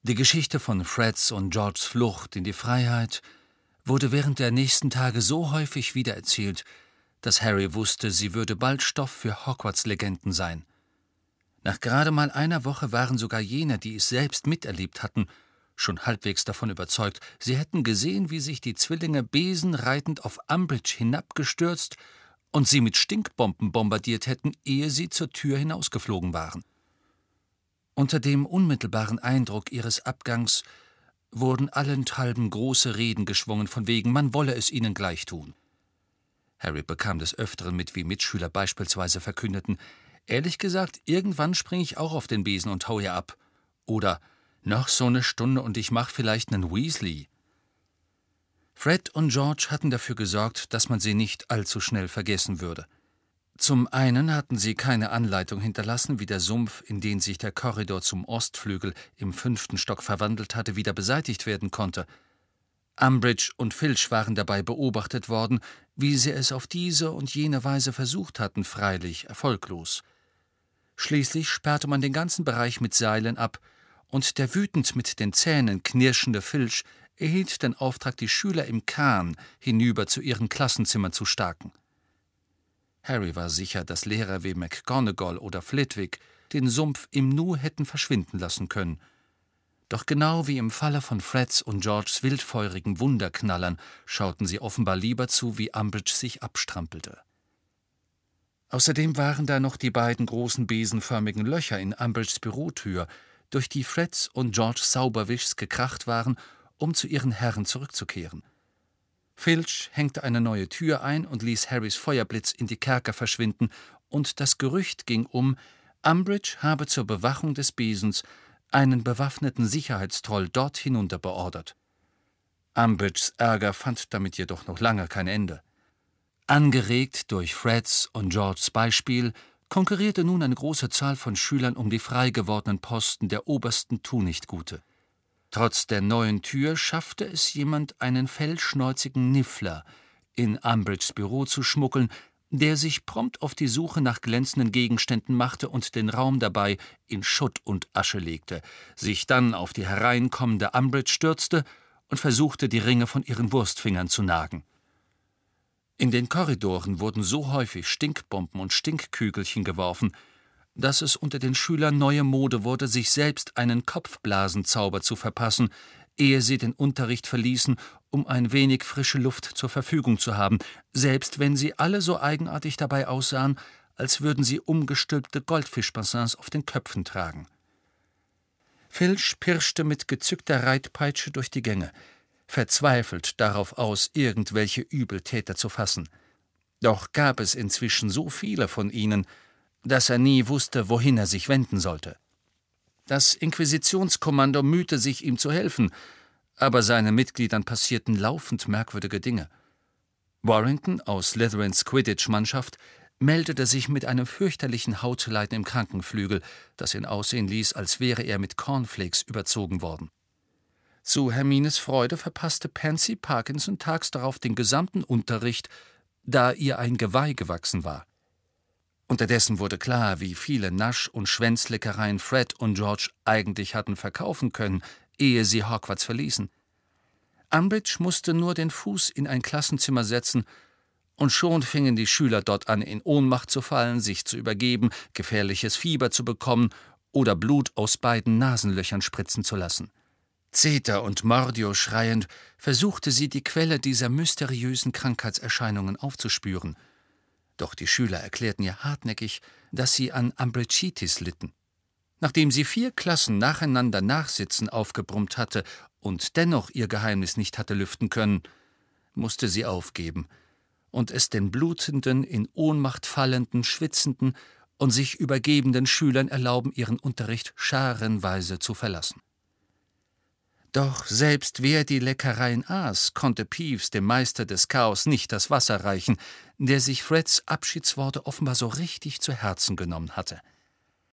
Die Geschichte von Freds und Georges Flucht in die Freiheit wurde während der nächsten Tage so häufig wiedererzählt, dass Harry wusste, sie würde bald Stoff für Hogwarts-Legenden sein. Nach gerade mal einer Woche waren sogar jene, die es selbst miterlebt hatten, schon halbwegs davon überzeugt, sie hätten gesehen, wie sich die Zwillinge besenreitend auf Umbridge hinabgestürzt und sie mit Stinkbomben bombardiert hätten, ehe sie zur Tür hinausgeflogen waren. Unter dem unmittelbaren Eindruck ihres Abgangs wurden allenthalben große Reden geschwungen, von wegen, man wolle es ihnen gleich tun. Harry bekam des Öfteren mit, wie Mitschüler beispielsweise verkündeten, »Ehrlich gesagt, irgendwann springe ich auch auf den Besen und hau ihr ab.« Oder »Noch so eine Stunde und ich mach vielleicht nen Weasley.« Fred und George hatten dafür gesorgt, dass man sie nicht allzu schnell vergessen würde. Zum einen hatten sie keine Anleitung hinterlassen, wie der Sumpf, in den sich der Korridor zum Ostflügel im 5. Stock verwandelt hatte, wieder beseitigt werden konnte. Umbridge und Filch waren dabei beobachtet worden, wie sie es auf diese und jene Weise versucht hatten, freilich erfolglos. Schließlich sperrte man den ganzen Bereich mit Seilen ab, und der wütend mit den Zähnen knirschende Filch erhielt den Auftrag, die Schüler im Kahn hinüber zu ihren Klassenzimmern zu staken. Harry war sicher, dass Lehrer wie McGonagall oder Flitwick den Sumpf im Nu hätten verschwinden lassen können. Doch genau wie im Falle von Freds und Georges wildfeurigen Wunderknallern schauten sie offenbar lieber zu, wie Umbridge sich abstrampelte. Außerdem waren da noch die beiden großen besenförmigen Löcher in Umbridges Bürotür, durch die Freds und Georges Sauberwischs gekracht waren, um zu ihren Herren zurückzukehren. Filch hängte eine neue Tür ein und ließ Harrys Feuerblitz in die Kerker verschwinden, und das Gerücht ging um, Umbridge habe zur Bewachung des Besens einen bewaffneten Sicherheitstroll dort hinunter beordert. Umbridges Ärger fand damit jedoch noch lange kein Ende. Angeregt durch Freds und Georges Beispiel konkurrierte nun eine große Zahl von Schülern um die frei gewordenen Posten der obersten Tunichtgute. Trotz der neuen Tür schaffte es jemand, einen fellschnäuzigen Niffler in Umbridges Büro zu schmuggeln, der sich prompt auf die Suche nach glänzenden Gegenständen machte und den Raum dabei in Schutt und Asche legte, sich dann auf die hereinkommende Umbridge stürzte und versuchte, die Ringe von ihren Wurstfingern zu nagen. In den Korridoren wurden so häufig Stinkbomben und Stinkkügelchen geworfen, dass es unter den Schülern neue Mode wurde, sich selbst einen Kopfblasenzauber zu verpassen, ehe sie den Unterricht verließen, um ein wenig frische Luft zur Verfügung zu haben, selbst wenn sie alle so eigenartig dabei aussahen, als würden sie umgestülpte Goldfischbassins auf den Köpfen tragen. Filch pirschte mit gezückter Reitpeitsche durch die Gänge, verzweifelt darauf aus, irgendwelche Übeltäter zu fassen. Doch gab es inzwischen so viele von ihnen, dass er nie wusste, wohin er sich wenden sollte. Das Inquisitionskommando mühte sich, ihm zu helfen, aber seinen Mitgliedern passierten laufend merkwürdige Dinge. Warrington aus Slytherins Quidditch-Mannschaft meldete sich mit einem fürchterlichen Hautleiden im Krankenflügel, das ihn aussehen ließ, als wäre er mit Cornflakes überzogen worden. Zu Hermines Freude verpasste Pansy Parkinson tags darauf den gesamten Unterricht, da ihr ein Geweih gewachsen war. Unterdessen wurde klar, wie viele Nasch- und Schwänzleckereien Fred und George eigentlich hatten verkaufen können, ehe sie Hogwarts verließen. Umbridge musste nur den Fuß in ein Klassenzimmer setzen, und schon fingen die Schüler dort an, in Ohnmacht zu fallen, sich zu übergeben, gefährliches Fieber zu bekommen oder Blut aus beiden Nasenlöchern spritzen zu lassen. Zeter und Mordio schreiend versuchte sie, die Quelle dieser mysteriösen Krankheitserscheinungen aufzuspüren. Doch die Schüler erklärten ihr hartnäckig, dass sie an Umbridgitis litten. Nachdem sie 4 Klassen nacheinander Nachsitzen aufgebrummt hatte und dennoch ihr Geheimnis nicht hatte lüften können, musste sie aufgeben und es den blutenden, in Ohnmacht fallenden, schwitzenden und sich übergebenden Schülern erlauben, ihren Unterricht scharenweise zu verlassen. Doch selbst wer die Leckereien aß, konnte Peeves, dem Meister des Chaos, nicht das Wasser reichen, der sich Freds Abschiedsworte offenbar so richtig zu Herzen genommen hatte.